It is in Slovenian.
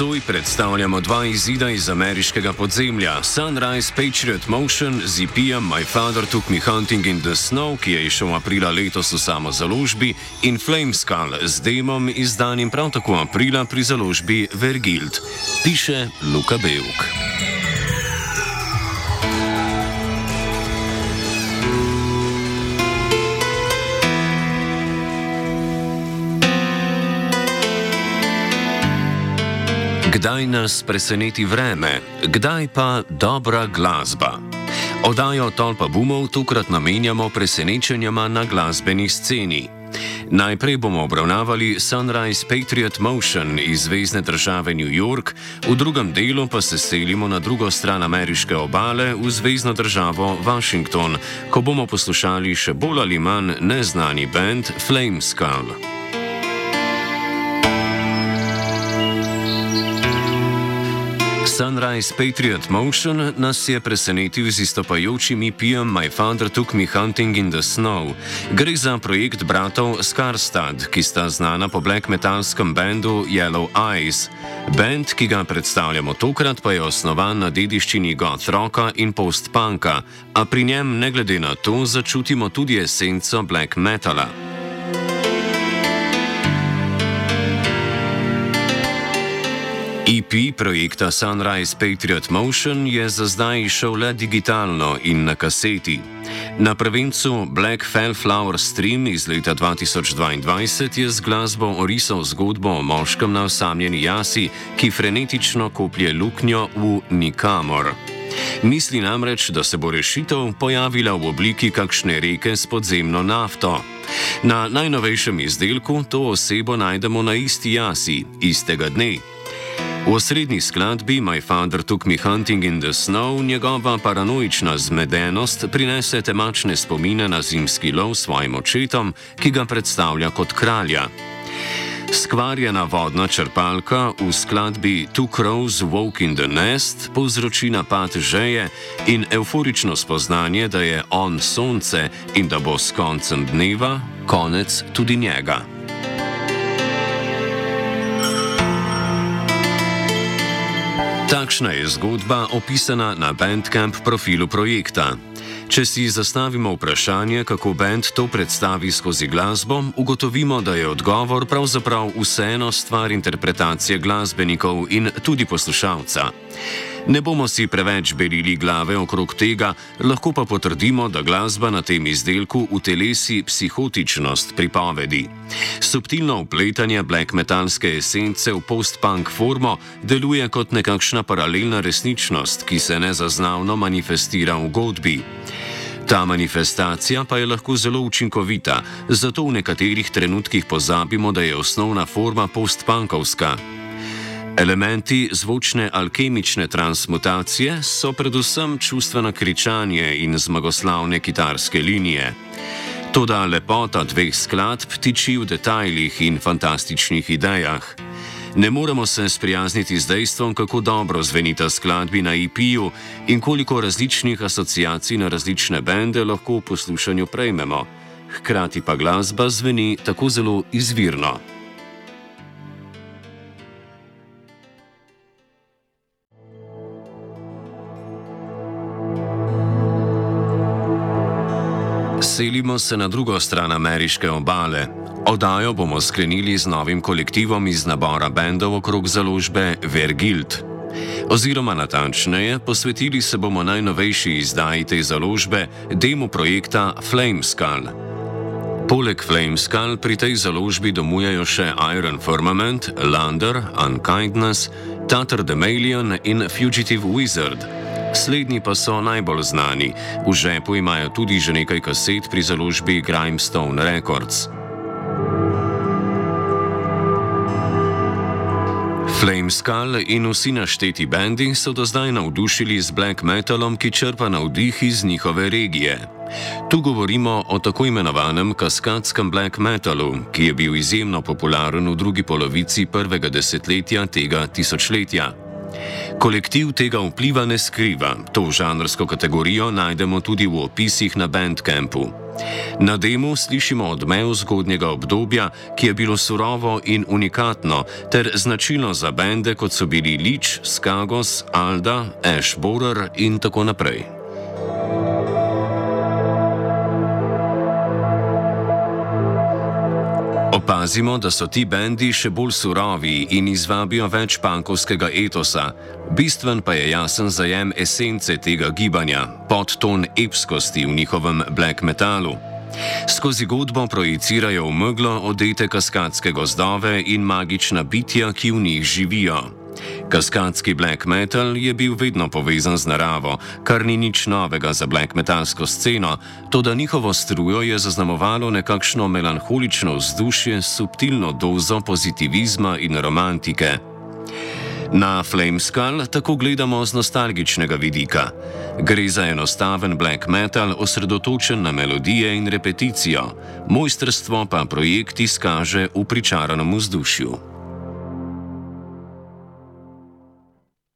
Nocoj predstavljamo dva izida iz ameriškega podzemlja: Sunrise Patriot Motion z EP-jem My Father Took Me Hunting in the Snow, ki je izšel aprila letos v samozaložbi, in Flameskull z demom, izdanim prav tako aprila pri založbi Vergild, piše Luka Bevk. Kdaj nas preseneti vreme, kdaj pa dobra glasba? Oddajo Tolpa Bumov tokrat namenjamo presenečenjama na glasbeni sceni. Najprej bomo obravnavali Sunrise Patriot Motion iz zvezne države New York, v drugem delu pa se selimo na drugo stran ameriške obale v zvezno državo Washington, ko bomo poslušali še bolj ali manj neznani band Flameskull. Sunrise Patriot Motion nas je presenetil z izstopajočim EP-jem My Father Took Me Hunting in the Snow. Gre za projekt bratov Skarsgård, ki sta znana po black metalskem bandu Yellow Eyes. Band, ki ga predstavljamo tokrat, pa je osnovan na dediščini goth rocka in post-punka, a pri njem ne glede na to začutimo tudi esenco black metala. EP projekta Sunrise Patriot Motion je za zdaj šel le digitalno in na kaseti. Na prvencu Black Fellflower Stream iz leta 2022 je z glasbo orisal zgodbo o moškem na osamljeni jasi, ki frenetično koplje luknjo v nikamor. Misli namreč, da se bo rešitev pojavila v obliki kakšne reke s podzemno nafto. Na najnovejšem izdelku to osebo najdemo na isti jasi, istega dne. V osrednji skladbi My Father Took Me Hunting in the Snow njegova paranoična zmedenost prinese temačne spomine na zimski lov s svojim očetom, ki ga predstavlja kot kralja. Skvarjena vodna črpalka v skladbi Two Crows Woke in the Nest povzroči napad žeje in evforično spoznanje, da je on sonce in da bo s koncem dneva konec tudi njega. Takšna je zgodba opisana na Bandcamp profilu projekta. Če si zastavimo vprašanje, kako band to predstavi skozi glasbo, ugotovimo, da je odgovor pravzaprav vseeno stvar interpretacije glasbenikov in tudi poslušalca. Ne bomo si preveč belili glave okrog tega, lahko pa potrdimo, da glasba na tem izdelku utelesi psihotičnost pripovedi. Subtilno vpletanje black metalske esence v post-punk formo deluje kot nekakšna paralelna resničnost, ki se nezaznavno manifestira v godbi. Ta manifestacija pa je lahko zelo učinkovita, zato v nekaterih trenutkih pozabimo, da je osnovna forma post-punkovska. Elementi zvočne alkemične transmutacije so predvsem čustveno kričanje in zmagoslavne kitarske linije. Toda lepota dveh skladb tiči v detajlih in fantastičnih idejah. Ne moremo se sprijazniti z dejstvom, kako dobro zvenita skladbi na EP-ju in koliko različnih asociacij na različne bende lahko v poslušanju prejmemo. Hkrati pa glasba zveni tako zelo izvirno. Selimo se na drugo stran ameriške obale. Oddajo bomo sklenili z novim kolektivom iz nabora bendov okrog založbe Vergild. Oziroma natančneje, posvetili se bomo najnovejši izdaji te založbe, demo projekta Flameskull. Poleg Flameskull pri tej založbi domujejo še Iron Firmament, Lander, Unkindness, Tatter the Malian in Fugitive Wizard. Slednji pa so najbolj znani, v žepu imajo tudi že nekaj kaset pri založbi Grimestone Records. Flameskull in vsi našteti bendi so do zdaj navdušili z black metalom, ki črpa navdih iz njihove regije. Tu govorimo o tako imenovanem kaskadskem black metalu, ki je bil izjemno popularen v drugi polovici prvega desetletja tega tisočletja. Kolektiv tega vpliva ne skriva, to žanrsko kategorijo najdemo tudi v opisih na Bandcampu. Na demo slišimo odmev zgodnjega obdobja, ki je bilo surovo in unikatno, ter značilno za bende, kot so bili Leach, Skagos, Alda, Ash Borer in tako naprej. Opazimo, da so ti bendi še bolj surovi in izvabijo več punkovskega etosa, bistven pa je jasen zajem esence tega gibanja, podton epskosti v njihovem black metalu. Skozi godbo projicirajo v meglo odete kaskadske gozdove in magična bitja, ki v njih živijo. Kaskadski black metal je bil vedno povezan z naravo, kar ni nič novega za black metalsko sceno, toda njihovo strujo je zaznamovalo nekakšno melanholično vzdušje s subtilno dozo pozitivizma in romantike. Na Flameskull tako gledamo z nostalgičnega vidika. Gre za enostaven black metal, osredotočen na melodije in repeticijo, mojstrstvo pa projekt izkaže v pričaranem vzdušju.